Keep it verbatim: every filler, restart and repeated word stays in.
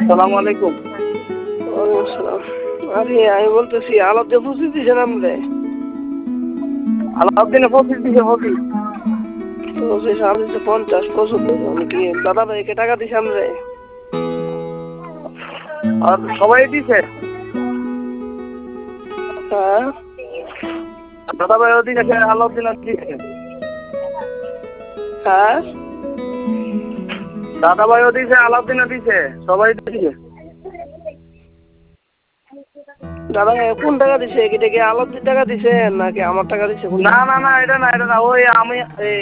সালাম আলাইকুম। ওয়ালাইকুম আসসালাম। আরে আমি বলতেছি আলাদা পঁচিশ দিয়েছেন আপনি? আলাউদ্দিনে পঁচিশ দিছে পঁচিশ। পঁচিশ আমি দিচ্ছি পঞ্চাশ পঁচাত্তর। আমি কি দাদা ভাইকে টাকা দিছি আপনি? আর সবাই দিছে। হ্যাঁ দাদা ভাইও দিয়েছে, আলাউদ্দিনও দিয়েছে। হ্যাঁ দাদা ভাইও দিয়েছে, আলাউদ্দিনও দিয়েছে, সবাই দিয়েছে। দাদা ভাই কোন টাকা দিছে? এটা কি আলাউদ্দিন টাকা দিছে নাকি আমার টাকা দিছে? না না না এটা না এটা না ওই আমি